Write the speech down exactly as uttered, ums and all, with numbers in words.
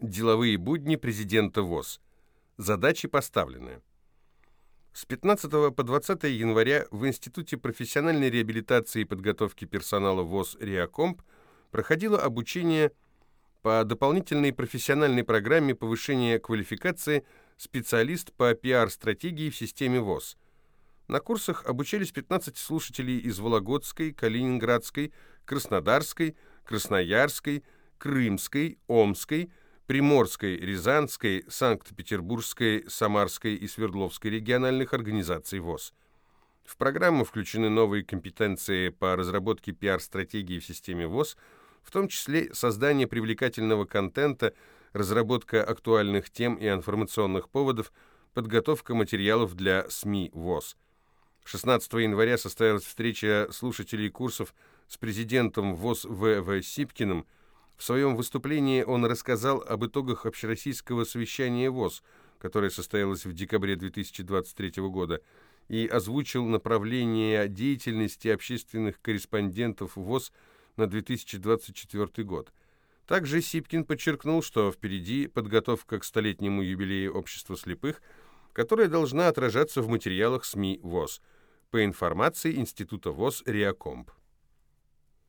Деловые будни президента ВОС. Задачи поставлены. С пятнадцатого по двадцатое января в Институте профессиональной реабилитации и подготовки персонала ВОС «Реакомп» проходило обучение по дополнительной профессиональной программе повышения квалификации специалист по пиар-стратегии в системе ВОС. На курсах обучались пятнадцать слушателей из Вологодской, Калининградской, Краснодарской, Красноярской, Крымской, Омской, Приморской, Рязанской, Санкт-Петербургской, Самарской и Свердловской региональных организаций ВОС. В программу включены новые компетенции по разработке пиар-стратегии в системе ВОС, в том числе создание привлекательного контента, разработка актуальных тем и информационных поводов, подготовка материалов для СМИ ВОС. шестнадцатого января состоялась встреча слушателей курсов с президентом ВОС В В Сипкиным. В своем выступлении он рассказал об итогах общероссийского совещания ВОС, которое состоялось в декабре две тысячи двадцать третьего года, и озвучил направление деятельности общественных корреспондентов ВОС на две тысячи двадцать четвёртый год. Также Сипкин подчеркнул, что впереди подготовка к столетнему юбилею Общества слепых, которая должна отражаться в материалах СМИ ВОС. По информации Института ВОС «Реакомп».